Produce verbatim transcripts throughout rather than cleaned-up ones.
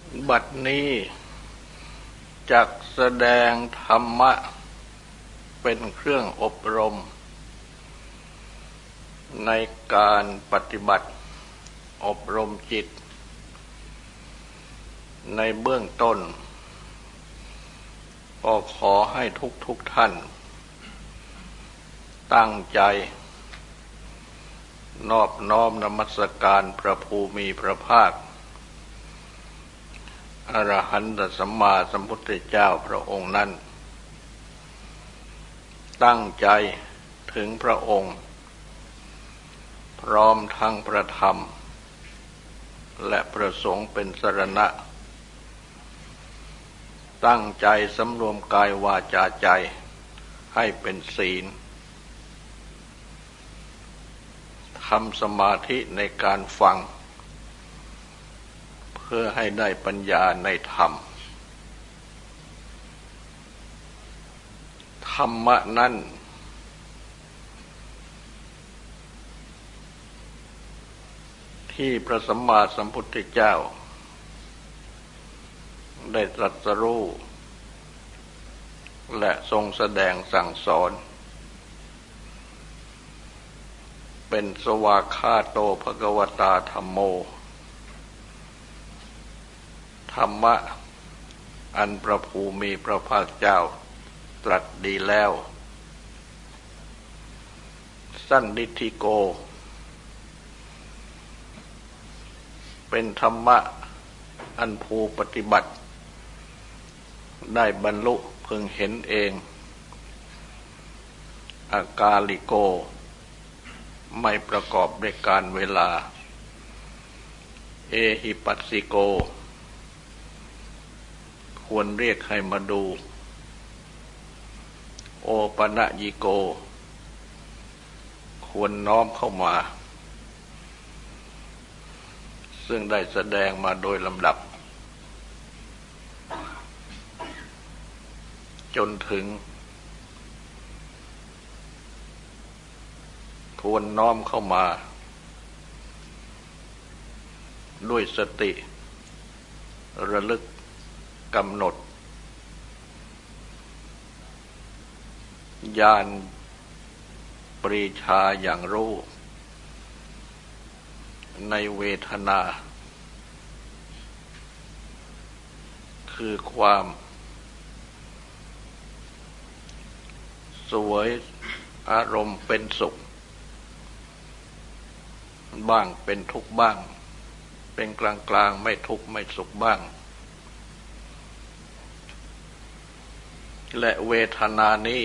บัดนี้จักแสดงธรรมะเป็นเครื่องอบรมในการปฏิบัติอบรมจิตในเบื้องต้นก็ขอให้ทุกทุกท่านตั้งใจนอบน้อมนมัสการพระภูมิพระภาคอรหันตสัมมาสัมพุทธเจ้าพระองค์นั้นตั้งใจถึงพระองค์พร้อมทั้งพระธรรมและพระสงฆ์เป็นสรณะตั้งใจสำรวมกายวาจาใจให้เป็นศีลทำสมาธิในการฟังเพื่อให้ได้ปัญญาในธรรมธรรมะนั้นที่พระสัมมาสัมพุทธเจ้าได้ตรัสรู้และทรงแสดงสั่งสอนเป็นสวากขาโตภควตาธัมโมธรรมะอันพระภูมิพระภาคเจ้าตรัสดีแล้วสันนิธิโกเป็นธรรมะอันภูปฏิบัติได้บรรลุพึงเห็นเองอากาลิโกไม่ประกอบด้วยการเวลาเอหิปัสสิโกควรเรียกให้มาดูโอปนญิโกควรน้อมเข้ามาซึ่งได้แสดงมาโดยลำดับจนถึงควรน้อมเข้ามาด้วยสติระลึกกำหนดญาณปรีชาอย่างรู้ในเวทนาคือความสวยอารมณ์เป็นสุขบ้างเป็นทุกข์บ้างเป็นกลางกลางไม่ทุกข์ไม่สุขบ้างและเวทนานี้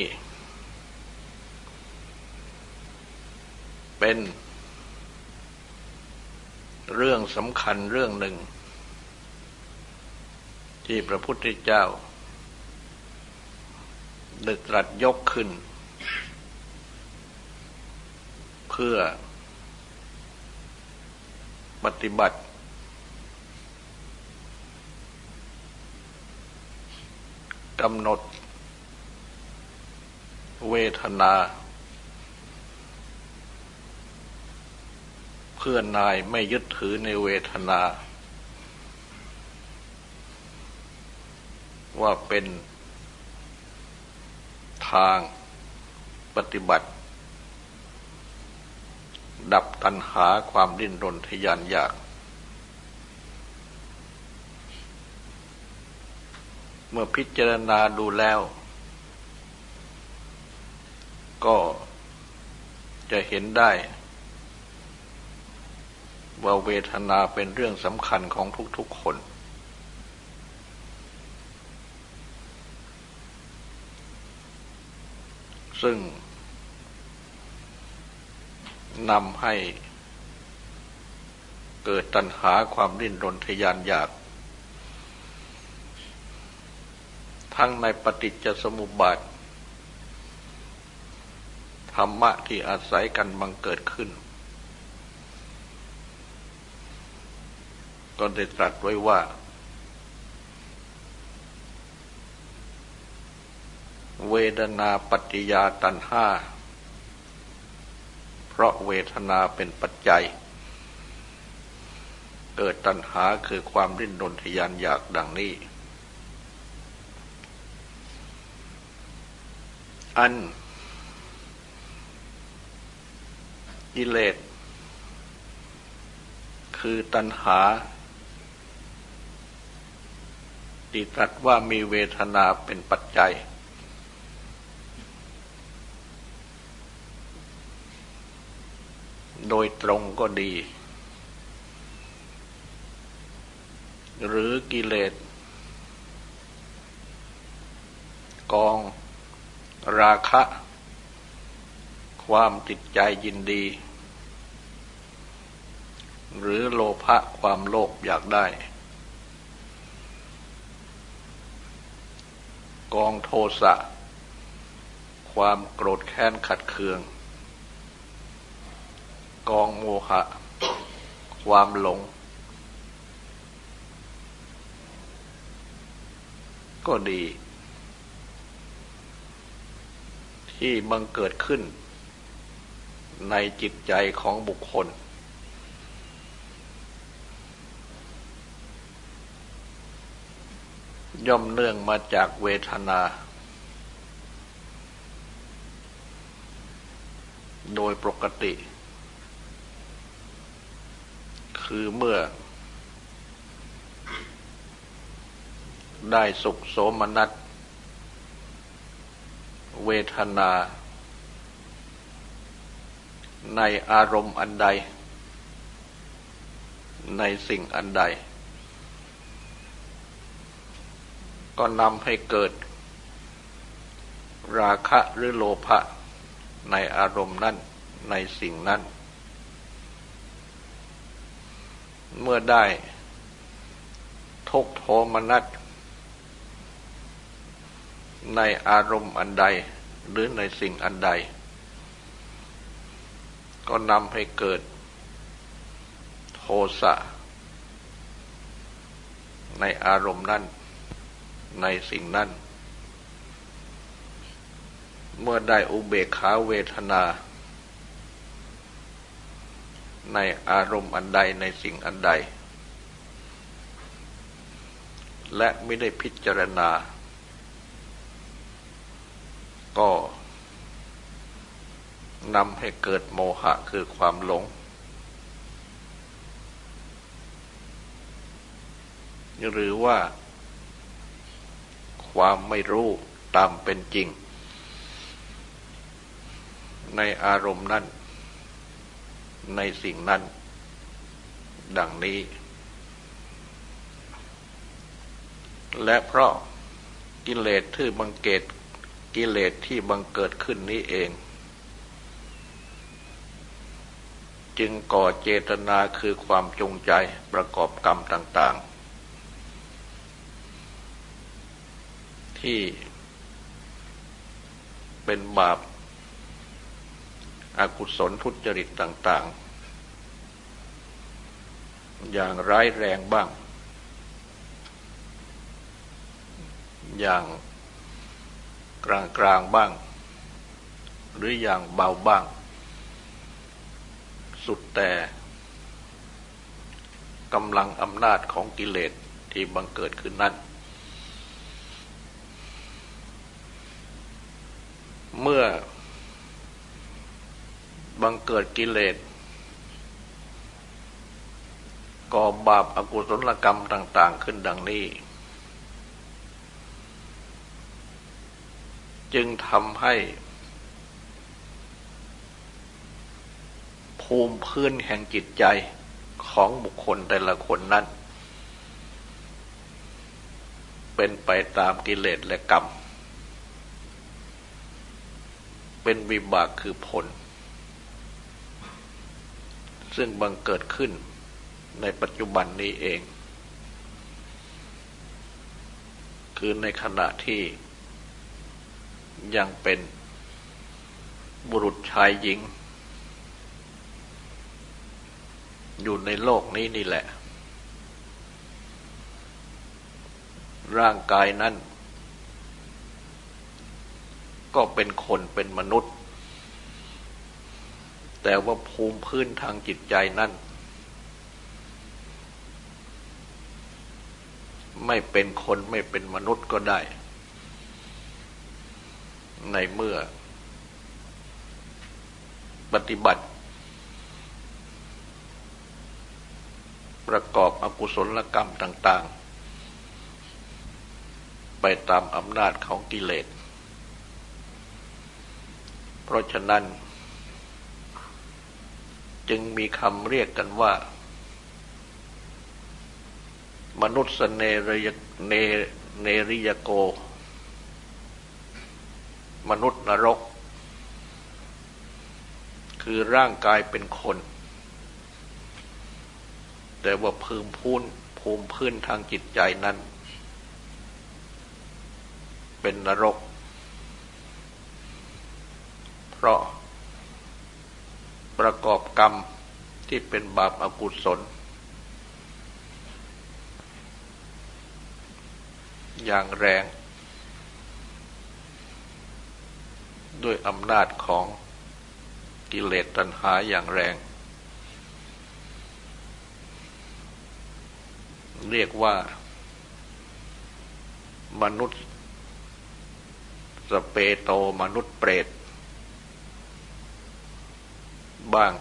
เป็นเรื่องสำคัญเรื่องหนึ่งที่พระพุทธเจ้าได้ตรัสยกขึ้นเพื่อปฏิบัติกำหนดเวทนาเพื่อนายไม่ยึดถือในเวทนาว่าเป็นทางปฏิบัติดับตัณหาความดิ้นรนทะยานอยากเมื่อพิจารณาดูแล้วก็จะเห็นได้ว่าเวทนาเป็นเรื่องสำคัญของทุกๆคนซึ่งนำให้เกิดตัณหาความดิ้นรนทะยานอยากทั้งในปฏิจจสมุปบาทธรรมะที่อาศัยกันบังเกิดขึ้นก็ได้ตรัสไว้ว่าเวทนาปัจจยาตัณหาเพราะเวทนาเป็นปัจจัยเกิดตัณหาคือความดิ้นรนทยานอยากดังนี้อันกิเลสคือตัณหาที่ตรัสว่ามีเวทนาเป็นปัจจัยโดยตรงก็ดีหรือกิเลสกองราคะความติดใจยินดีหรือโลภะความโลภอยากได้กองโทสะความโกรธแค้นขัดเคืองกองโมหะความหลงก็ดีที่บังเกิดขึ้นในจิตใจของบุคคลย่อมเนื่องมาจากเวทนาโดยปกติคือเมื่อได้สุขโสมนัสเวทนาในอารมณ์อันใดในสิ่งอันใดก็นำให้เกิดราคะหรือโลภะในอารมณ์นั้นในสิ่งนั้นเมื่อได้ทุกข์โทมนัสในอารมณ์อันใดหรือในสิ่งอันใดก็นำให้เกิดโทสะในอารมณ์นั้นในสิ่งนั้นเมื่อได้อุเบกขาเวทนาในอารมณ์อันใดในสิ่งอันใดและไม่ได้พิจารณาก็นำให้เกิดโมหะคือความหลงหรือว่าความไม่รู้ตามเป็นจริงในอารมณ์นั้นในสิ่งนั้นดังนี้และเพราะกิเลสที่บังเกิดกิเลสที่บังเกิดขึ้นนี้เองจึงก่อเจตนาคือความจงใจประกอบกรรมต่างๆที่เป็นบาปอกุศลทุจริตต่างๆอย่างร้ายแรงบ้างอย่างกลางๆบ้างหรืออย่างเบาบ้างสุดแต่กำลังอำนาจของกิเลสที่บังเกิดขึ้นนั้นเมื่อบังเกิดกิเลสก่อบาปอกุศลกรรมต่างๆขึ้นดังนี้จึงทำให้ภูมิพื้นแห่งจิตใจของบุคคลแต่ละคนนั้นเป็นไปตามกิเลสและกรรมเป็นวิบากคือผลซึ่งบังเกิดขึ้นในปัจจุบันนี้เองคือในขณะที่ยังเป็นบุรุษชายหญิงอยู่ในโลกนี้นี่แหละร่างกายนั้นก็เป็นคนเป็นมนุษย์แต่ว่าภูมิพื้นทางจิตใจนั้นไม่เป็นคนไม่เป็นมนุษย์ก็ได้ในเมื่อปฏิบัติประกอบอกุศลกรรมต่างๆไปตามอำนาจของกิเลสเพราะฉะนั้นจึงมีคำเรียกกันว่ามนุษย์เนรยเนเนริยโกมนุษย์นรกคือร่างกายเป็นคนแต่ว่าภูมิพื้นภูมิพื้นทางจิตใจนั้นเป็นนรกเพราะประกอบกรรมที่เป็นบาปอกุศลอย่างแรงด้วยอำนาจของกิเลสตัณหาอย่างแรงเรียกว่ามนุษย์สเปโตมนุษย์เปรตบ้าง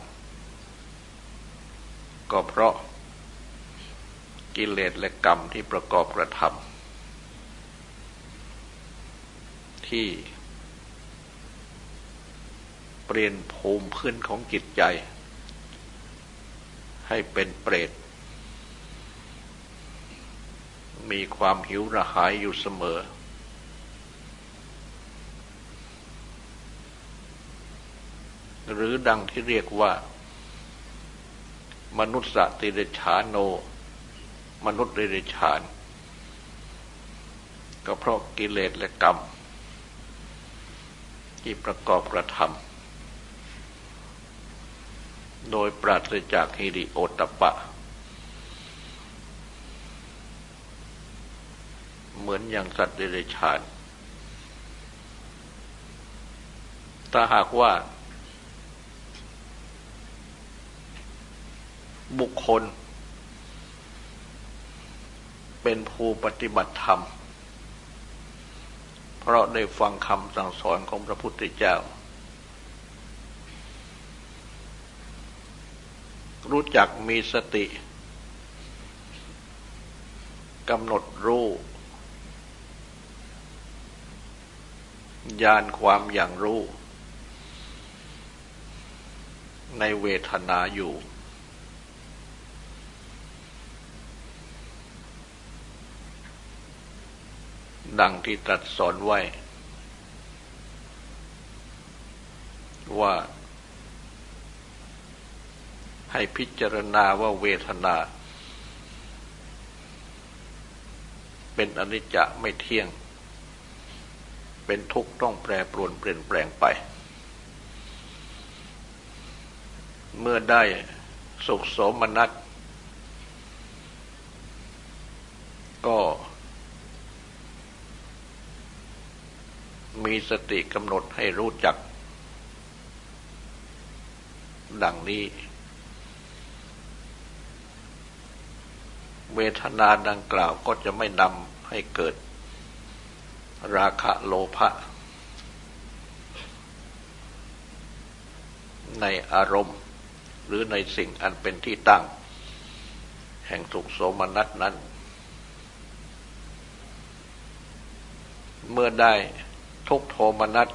ก็เพราะกิเลสและกรรมที่ประกอบกระทำที่เปลี่ยนภูมิพื้นของจิตใจให้เป็นเปรตมีความหิวกระหายอยู่เสมอหรือดังที่เรียกว่ามนุษย์ติเรชานโนมนุษย์เดรัจฉานก็เพราะกิเลสและกรรมที่ประกอบกระทำโดยปราศจากหิริโอตตัปปะเหมือนอย่างสัตว์เดรัจฉานถ้าหากว่าบุคคลเป็นผู้ปฏิบัติธรรมเพราะได้ฟังคำสั่งสอนของพระพุทธเจ้ารู้จักมีสติกำหนดรู้ญาณความอย่างรู้ในเวทนาอยู่ดังที่ตรัสสอนไว้ว่าให้พิจารณาว่าเวทนาเป็นอนิจจไม่เที่ยงเป็นทุกข์ต้องแปรปรวนเปลี่ยนแปลงไปเมื่อได้สุขโสมนัสก็มีสติกำหนดให้รู้จักดังนี้เวทนาดังกล่าวก็จะไม่นำให้เกิดราคะโลภะในอารมณ์หรือในสิ่งอันเป็นที่ตั้งแห่งสุขโสมนัสนั้นเมื่อได้ทุกขโทมนัส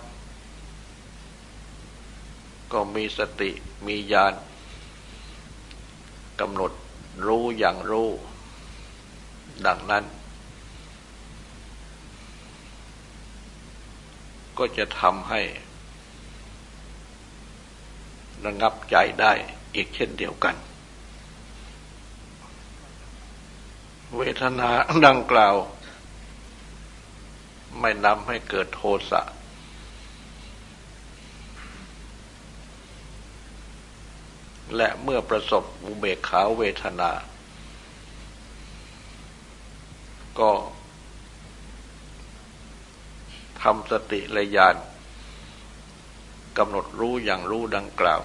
ก็มีสติมีญาณกำหนดรู้อย่างรู้ดังนั้นก็จะทำให้ระงับใจได้อีกเช่นเดียวกันเวทนาดังกล่าวไม่นำให้เกิดโทสะและเมื่อประสบอุเบกขาเวทนาก็ทำสติและญาณกำหนดรู้อย่างรู้ดังกล่าว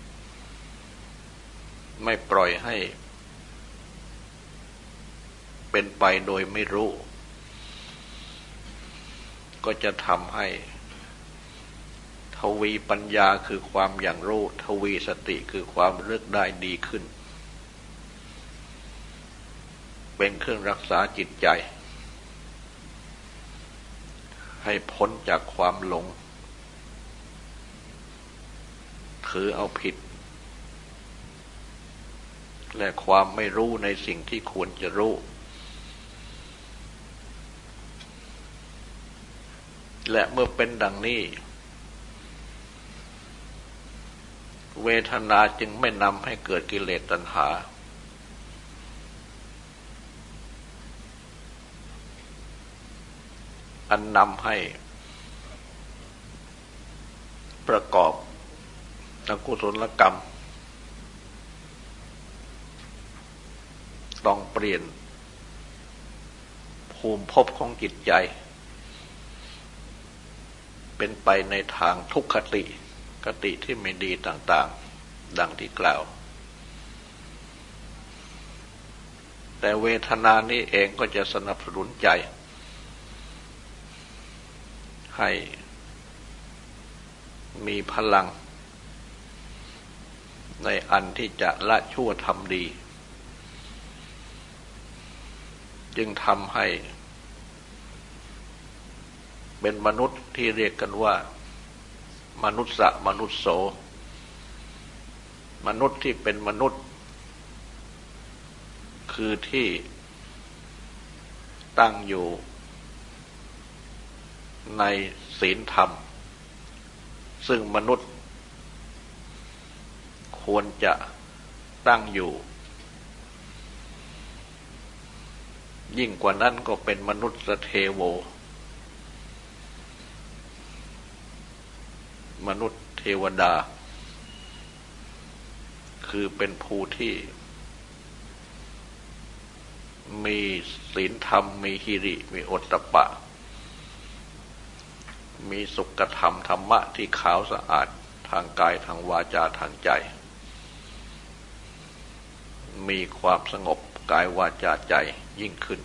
ไม่ปล่อยให้เเป็นไปโดยไม่รู้ก็จะทำให้ทวีปัญญาคือความอย่างรู้ทวีสติคือความระลึกได้ดีขึ้นเป็นเครื่องรักษาจิตใจให้พ้นจากความหลงถือเอาผิดและความไม่รู้ในสิ่งที่ควรจะรู้และเมื่อเป็นดังนี้เวทนาจึงไม่นำให้เกิดกิเลสตัณหาอันนำให้ประกอบอกุศลกรรมต้องเปลี่ยนภูมิภพของจิตใจเป็นไปในทางทุกขติคติที่ไม่ดีต่างๆดังที่กล่าวแต่เวทนานี้เองก็จะสนับสนุนใจให้มีพลังในอันที่จะละชั่วทำดีจึงทำให้เป็นมนุษย์ที่เรียกกันว่ามนุษสะมนุษโสมนุษย์ที่เป็นมนุษย์คือที่ตั้งอยู่ในศีลธรรมซึ่งมนุษย์ควรจะตั้งอยู่ยิ่งกว่านั้นก็เป็นมนุษย์เทโวมนุษย์เทวดาคือเป็นผู้ที่มีศีลธรรมมีหิริมีโอตตัปปะมีสุขธรรมธรรมะที่ขาวสะอาดทางกายทางวาจาทางใจมีความสงบกายวาจาใจยิ่งขึ้น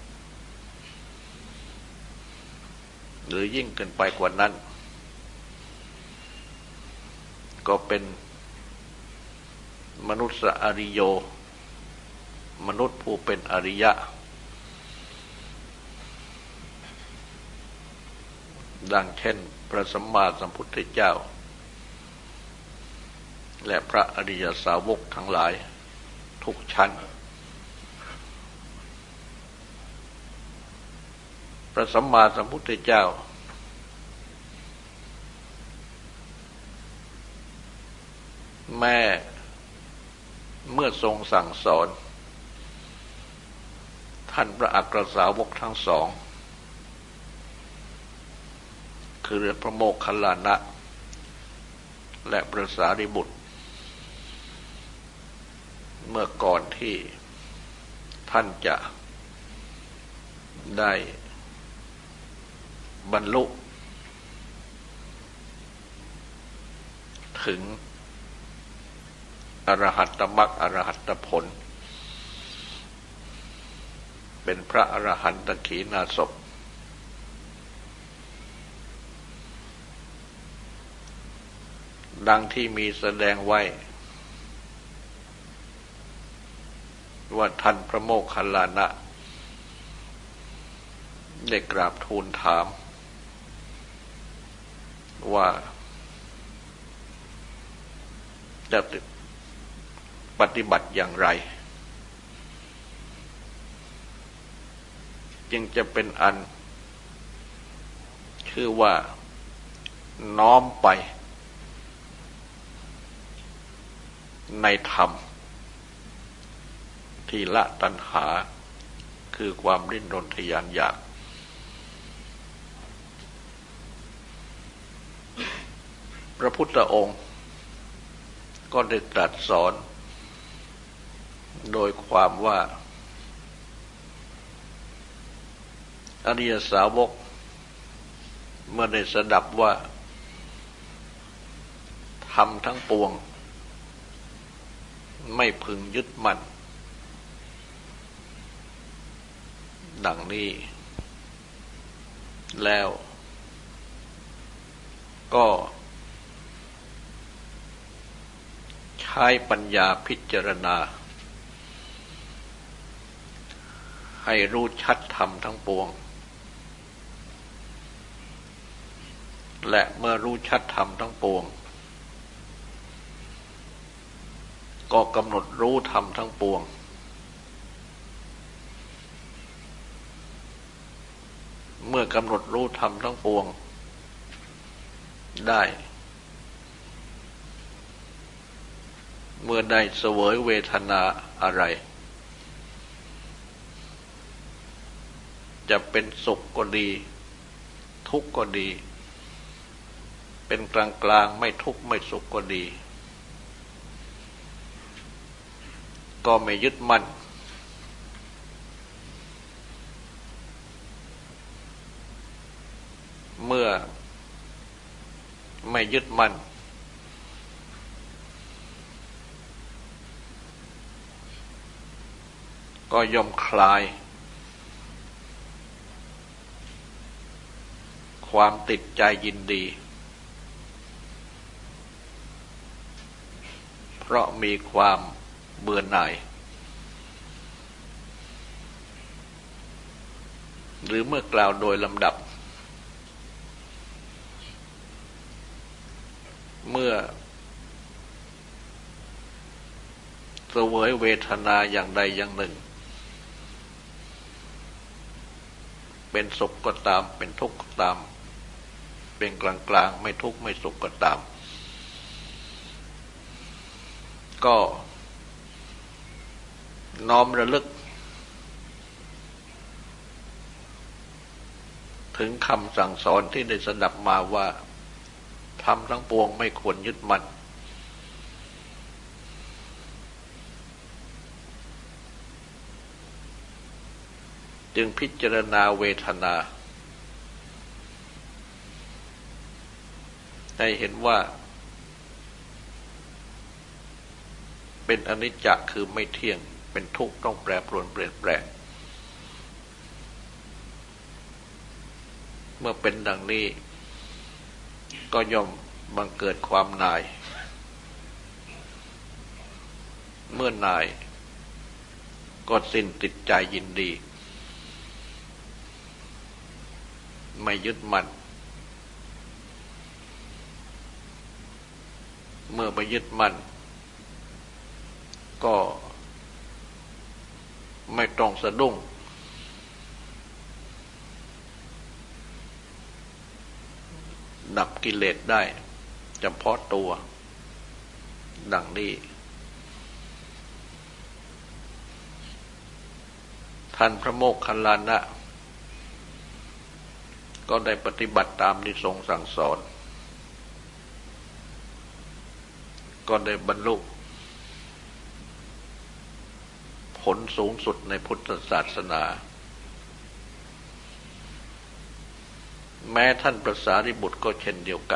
หรือยิ่งเกินไปกว่านั้นก็เป็นมนุษย์อริโยมนุษย์ผู้เป็นอริยะดังเช่นพระสัมมาสัมพุทธเจ้าและพระอริยสาวกทั้งหลายทุกชั้นพระสัมมาสัมพุทธเจ้าแม่เมื่อทรงสั่งสอนท่านพระอัครสาวกทั้งสองคือพระโมคคัลลานะและพระสารีบุตรเมื่อก่อนที่ท่านจะได้บรรลุถึงอรหัตตมรรคอรหัตตผลเป็นพระอรหันตขีณาสพดังที่มีแสดงไว้ว่าท่านพระโมคคัลลานะได้กราบทูลถามว่าจะปฏิบัติอย่างไรจึงจะเป็นอันชื่อว่าน้อมไปในธรรมที่ละตัณหาคือความดิ้นรนทะยานอยากพระพุทธองค์ก็ได้ตรัสสอนโดยความว่าอริยสาวกเมื่อได้สดับว่าธรรมทั้งปวงไม่พึงยึดมั่นดังนี้แล้วก็ใช้ปัญญาพิจารณาให้รู้ชัดธรรมทั้งปวงและเมื่อรู้ชัดธรรมทั้งปวงก็กำหนดรู้ธรรมทั้งปวงเมื่อกำหนดรู้ธรรมทั้งปวงได้เมื่อได้เสวยเวทนาอะไรจะเป็นสุขก็ดีทุกข์ก็ดีเป็นกลางกลางไม่ทุกข์ไม่สุขก็ดีก็ไม่ยึดมั่นเมื่อไม่ยึดมั่นก็ย่อมคลายความติดใจยินดีเพราะมีความเบื่อหน่ายหรือเมื่อกล่าวโดยลำดับเมื่อเสวยเวทนาอย่างใดอย่างหนึ่งเป็นสุขก็ตามเป็นทุกข์ก็ตามเป็นกลางกลางไม่ทุกข์ไม่สุขก็ตามก็น้อมระลึกถึงคำสั่งสอนที่ได้สดับมาว่าธรรมทั้งปวงไม่ควรยึดมั่นจึงพิจารณาเวทนาให้เห็นว่าเป็นอนิจจ์คือไม่เที่ยงเป็นทุกข์ต้องแปรปรวนเปลี่ยนแปลงเมื่อเป็นดังนี้ก็ย่อมบังเกิดความหน่ายเมื่อหน่ายก็สิ้นติดใจยินดีไม่ยึดมั่นเมื่อไม่ยึดมั่นก็ไม่ต้องสะดุ้งดับกิเลสได้เฉพาะตัวดังนี้ท่านพระโมคคัลลานะก็ได้ปฏิบัติตามที่ทรงสั่งสอนก็ได้บรรลุผลสูงสุดในพุทธศาสนาแม้ท่านพระสารีบุตรก็เช่นเดียวกัน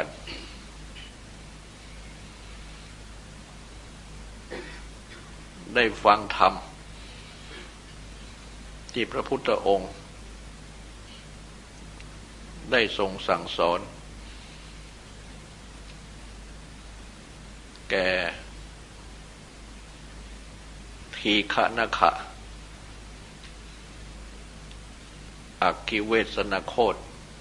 ได้ฟังธรรมที่พระพุทธองค์ได้ทรงสั่งสอนแก่ทีฆนขะอักขิเวสนโคต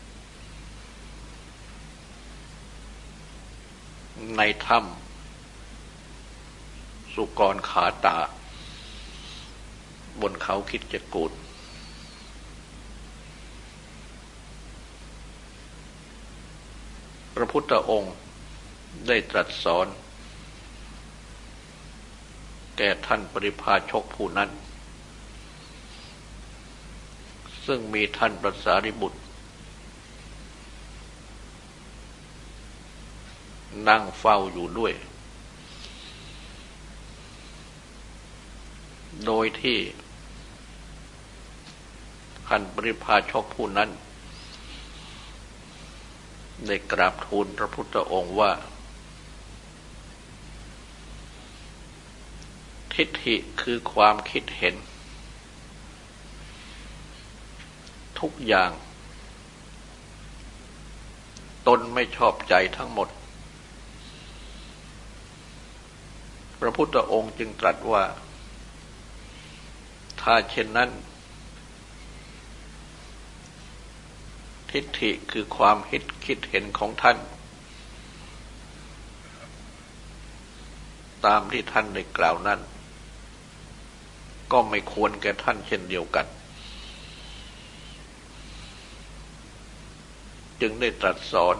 ในถ้ำสุกรขาตาบนเขาคิดจกูฏพระพุทธองค์ได้ตรัสสอนแก่ท่านปริพาชกผู้นั้นซึ่งมีท่านพระสารีบุตรนั่งเฝ้าอยู่ด้วยโดยที่ท่านปริพาชกผู้นั้นได้กราบทูลพระพุทธองค์ว่าทิฏฐิคือความคิดเห็นทุกอย่างตนไม่ชอบใจทั้งหมดพระพุทธองค์จึงตรัสว่าถ้าเช่นนั้นทิฏฐิคือความคิดคิดเห็นของท่านตามที่ท่านได้กล่าวนั้นก็ไม่ควรแก่ท่านเช่นเดียวกันจึงได้ตรัสสอน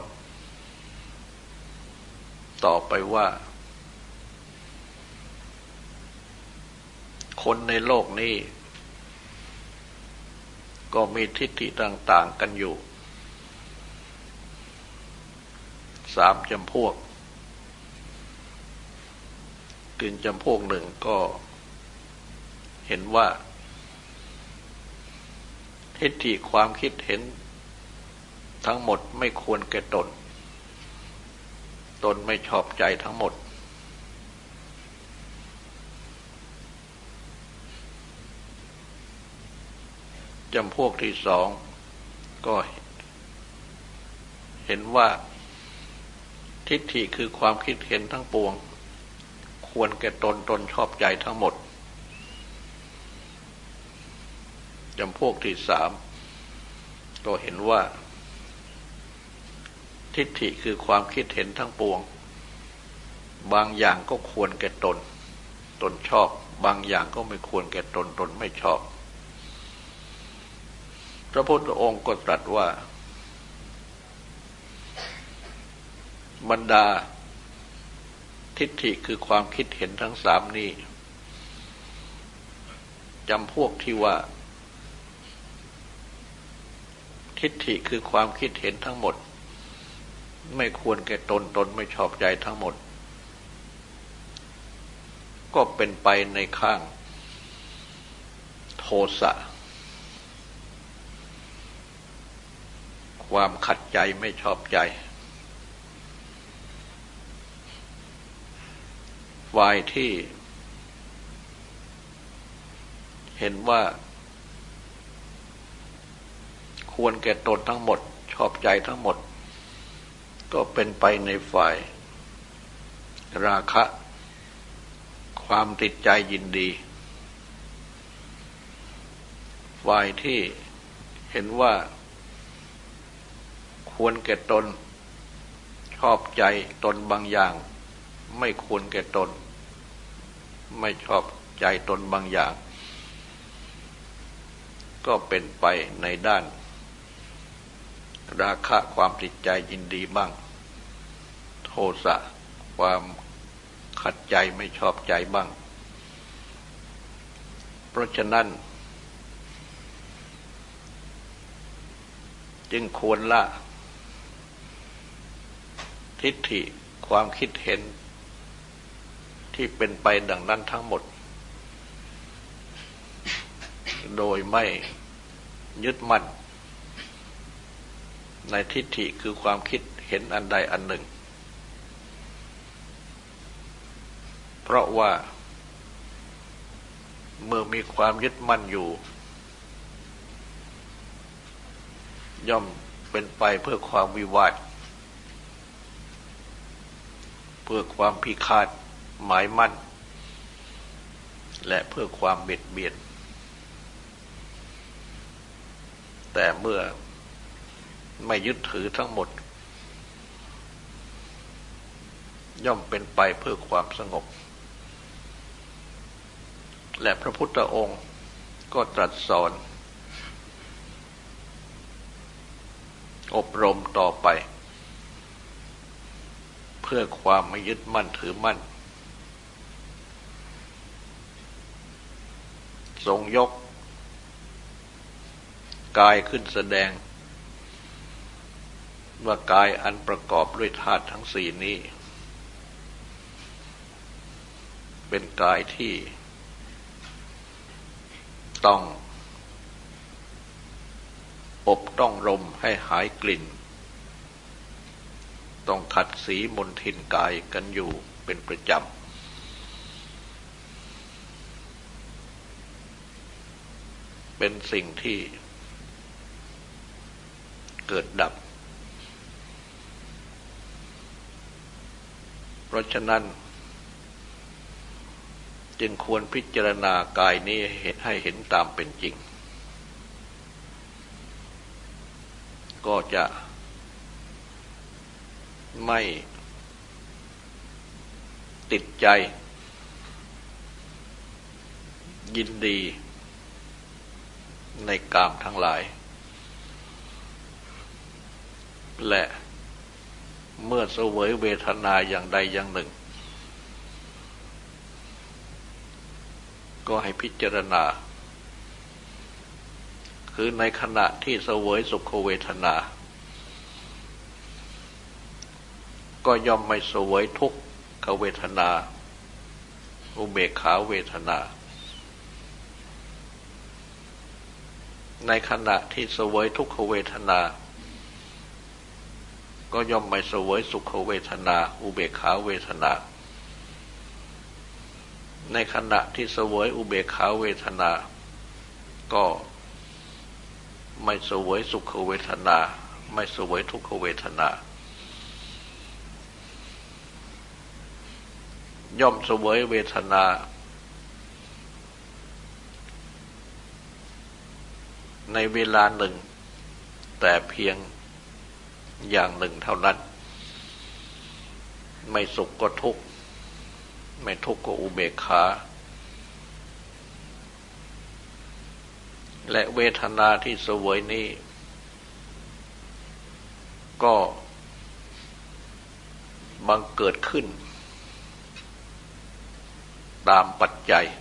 ต่อไปว่าคนในโลกนี้ก็มีทิฏฐิต่างๆกันอยู่สามจำพวกกึ่งจำพวกหนึ่งก็เห็นว่าทิฏฐิความคิดเห็นทั้งหมดไม่ควรแก่ตนตนไม่ชอบใจทั้งหมดจำพวกที่สองก็เห็นว่าทิฏฐิคือความคิดเห็นทั้งปวงควรแก่ตนตนชอบใจทั้งหมดจำพวกที่สามก็เห็นว่าทิฏฐิคือความคิดเห็นทั้งปวงบางอย่างก็ควรแก่ตนตนชอบบางอย่างก็ไม่ควรแก่ตนตนไม่ชอบพระพุทธองค์ก็ตรัสว่าบรรดาทิฏฐิคือความคิดเห็นทั้งสามนี้จำพวกที่ว่าทิฏฐิคือความคิดเห็นทั้งหมดไม่ควรแก่ตนตนไม่ชอบใจทั้งหมดก็เป็นไปในข้างโทสะความขัดใจไม่ชอบใจฝ่ายที่เห็นว่าควรแก่ตนทั้งหมดชอบใจทั้งหมดก็เป็นไปในฝ่ายราคะความติดใจยินดีฝ่ายที่เห็นว่าควรแก่ตนชอบใจตนบางอย่างไม่ควรแก่ตนไม่ชอบใจตนบางอย่างก็เป็นไปในด้านราคะความติดใจยินดีบ้างโทสะความขัดใจไม่ชอบใจบ้างเพราะฉะนั้นจึงควรละทิฏฐิความคิดเห็นที่เป็นไปดังนั้นทั้งหมดโดยไม่ยึดมั่นในทิฏฐิคือความคิดเห็นอันใดอันหนึ่งเพราะว่าเมื่อมีความยึดมั่นอยู่ย่อมเป็นไปเพื่อความวิวาทเพื่อความพิฆาตหมายมั่นและเพื่อความเบียดเบียนแต่เมื่อไม่ยึดถือทั้งหมดย่อมเป็นไปเพื่อความสงบและพระพุทธองค์ก็ตรัสสอนอบรมต่อไปเพื่อความไม่ยึดมั่นถือมั่นทรงยกกายขึ้นแสดงว่ากายอันประกอบด้วยธาตุทั้งสี่นี้เป็นกายที่ต้องอบต้องรมให้หายกลิ่นต้องขัดสีมลทินกายกันอยู่เป็นประจำเป็นสิ่งที่เกิดดับเพราะฉะนั้นจึงควรพิจารณากายนี้ให้เห็นตามเป็นจริงก็จะไม่ติดใจยินดีในกามทั้งหลายและเมื่อเสวยเวทนาอย่างใดอย่างหนึ่งก็ให้พิจารณาคือในขณะที่เสวยสุขเวทนาก็ย่อมไม่เสวยทุกขเวทนาอุเบกขาเวทนาในขณะที่เสวยทุกขเวทนาก็ย่อมไม่เสวยสุขเวทนาอุเบกขาเวทนาในขณะที่เสวยอุเบกขาเวทนาก็ไม่เสวยสุขเวทนาไม่เสวยทุกขเวทนาย่อมเสวยเวทนาในเวลาหนึ่งแต่เพียงอย่างหนึ่งเท่านั้นไม่สุขก็ทุกข์ไม่ทุกข์ก็อุเบกขาและเวทนาที่เสวยนี้ก็บังเกิดขึ้นตามปัจจัย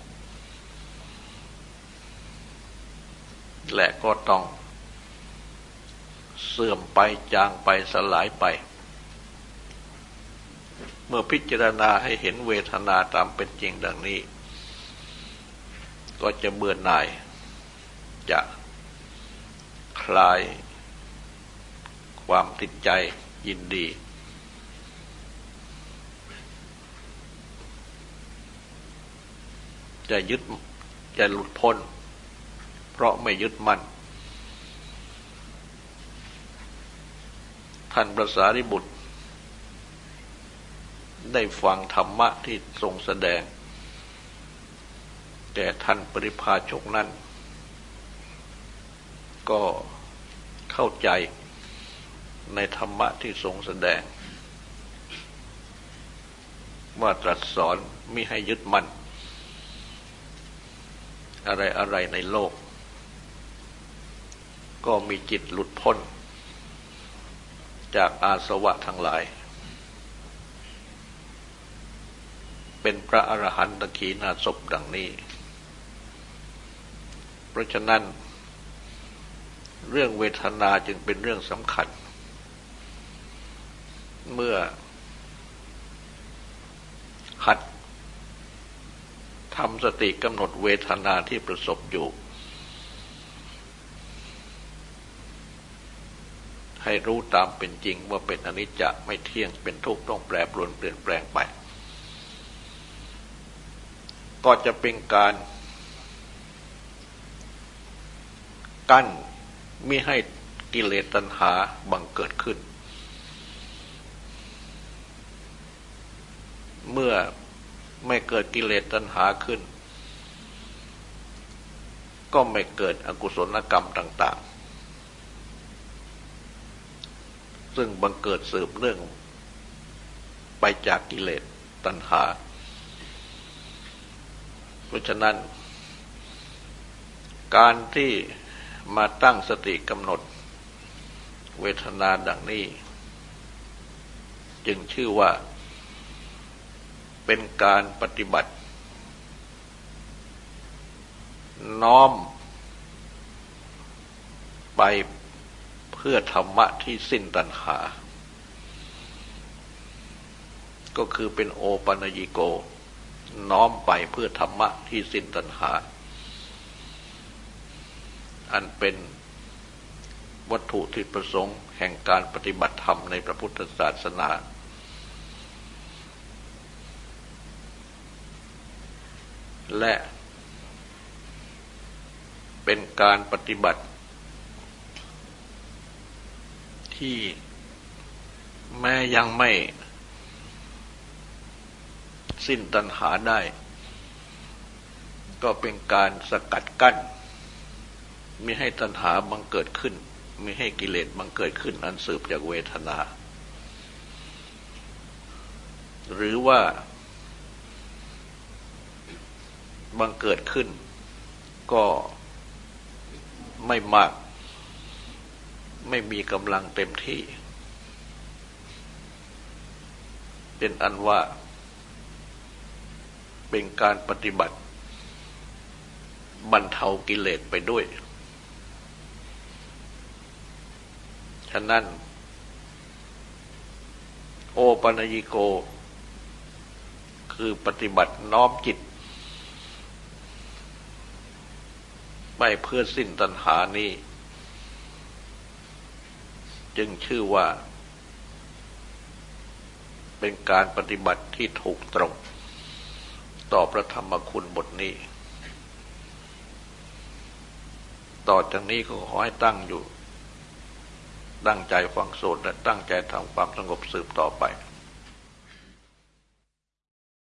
และก็ต้องเสื่อมไปจางไปสลายไปเมื่อพิจารณาให้เห็นเวทนาตามเป็นจริงดังนี้ก็จะเบื่อหน่ายจะคลายความติดใจยินดีจะยึดจะหลุดพ้นเพราะไม่ยึดมั่นท่านพระสารีบุตรได้ฟังธรรมะที่ทรงแสดงแต่ท่านปริพาชกนั้นก็เข้าใจในธรรมะที่ทรงแสดงว่าตรัสสอนมิให้ยึดมั่นอะไรอะไรในโลกก็มีจิตหลุดพ้นจากอาสวะทั้งหลายเป็นพระอรหันตขีณาสพดังนี้เพราะฉะนั้นเรื่องเวทนาจึงเป็นเรื่องสำคัญเมื่อหัดทำสติกำหนดเวทนาที่ประสบอยู่ให้รู้ตามเป็นจริงว่าเป็นอนิจจ์ไม่เที่ยงเป็นทุกข์ต้องแปรปรวนเปลี่ยนแปลงไปก็จะเป็นการกั้นมิให้กิเลสตัณหาบังเกิดขึ้นเมื่อไม่เกิดกิเลสตัณหาขึ้นก็ไม่เกิดอกุศลกรรมต่างๆซึ่งบังเกิดสืบเนื่องไปจากกิเลสตัณหาเพราะฉะนั้นการที่มาตั้งสติกำหนดเวทนาดังนี้จึงชื่อว่าเป็นการปฏิบัติน้อมไปเพื่อธรรมะที่สิ้นตัณหาก็คือเป็นโอปัญญิโกน้อมไปเพื่อธรรมะที่สิ้นตัณหาอันเป็นวัตถุที่ประสงค์แห่งการปฏิบัติธรรมในพระพุทธศาสนาและเป็นการปฏิบัติที่แม้ยังไม่สิ้นตัณหาได้ก็เป็นการสกัดกั้นมิให้ตัณหาบังเกิดขึ้นมิให้กิเลสบังเกิดขึ้นอันสืบจากเวทนาหรือว่าบังเกิดขึ้นก็ไม่มากไม่มีกำลังเต็มที่เป็นอันว่าเป็นการปฏิบัติบรรเทากิเลสไปด้วยฉะนั้นโอปัญญิโกคือปฏิบัติน้อมจิตไปเพื่อสิ้นตัณหานี้จึงชื่อว่าเป็นการปฏิบัติที่ถูกตรงต่อพระธรรมคุณบทนี้ต่อจากนี้ก็ขอให้ตั้งอยู่ตั้งใจฟังโสดและตั้งใจทำความสงบสืบต่อไป